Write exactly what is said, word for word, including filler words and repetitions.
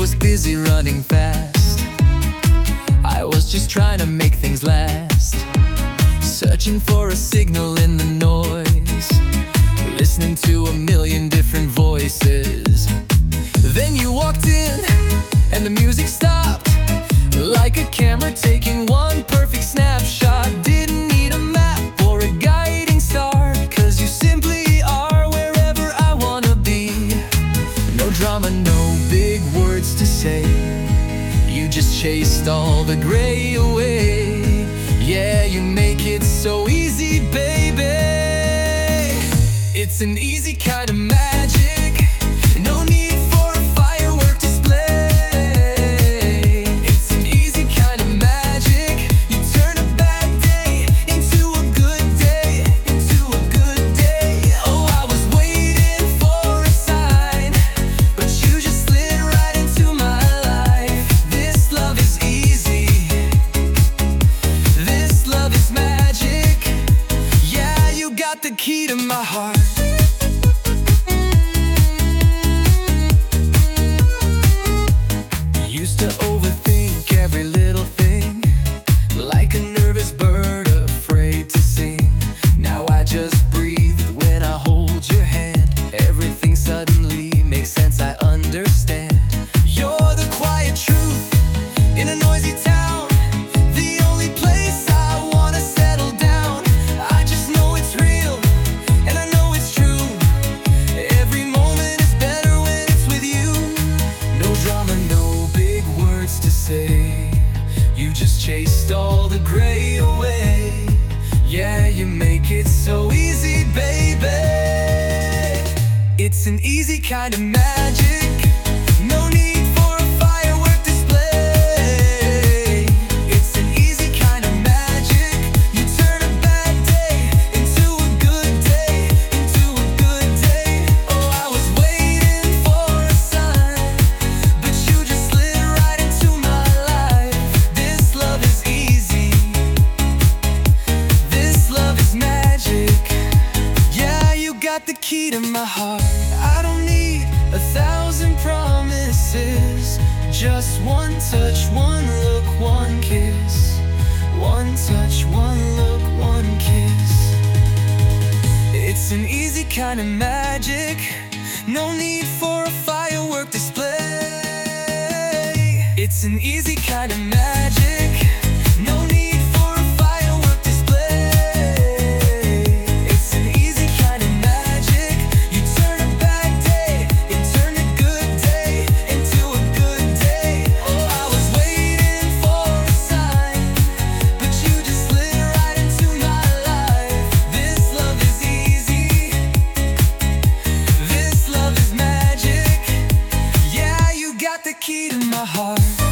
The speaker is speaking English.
was busy running fast. I was just trying to make things last, searching for a signal in the noise, listening to a million different voices. Then you walked in and the music stopped, like a camera taking one perfect snapshot. Didn't need a map or a guiding star, 'cause you simply are wherever I wanna be. No drama, no big words to say, you just chased all the gray away. Yeah, you make it so easy, baby. It's an easy kind of magic, no need for a firework display. It's an easy kind of magic, you turn a bad day into a good day, into a good day. Oh, I was waiting for a sign, but you just slid right into my life. This love is easy, this love is magic. Yeah, you got the key to my heart. Used to overthink every little thing, like a nervous bird afraid to sing. Now I just breathe when I hold your hand. Everything suddenly makes sense, I understand. You're the quiet truth in a noisy town, the only place I wanna settle down. I just know it's real and I know it's true. Every moment is better when it's with you. No drama, no big words to say, you just chased all the gray away. Yeah, you make it so easy, baby. It's an easy kind of magic, no need for a firework display. It's an easy kind of magic, you turn a bad day into a good day, into a good day. Oh, I was waiting for a sign, but you just slid right into my life. This love is easy, this love is magic. Yeah, you got the key to my heart. I don't need a thousand promises, just one touch, one look, one kiss. One touch, one look, one kiss. It's an easy kind of magic, no need for a firework display. It's an easy kind of magic, no need for a firework display. It's an easy kind of magic, you turn a bad day and turn a good day into a good day. Oh, I was waiting for a sign, but you just slid right into my life. This love is easy, this love is magic. Yeah, you got the key to my heart.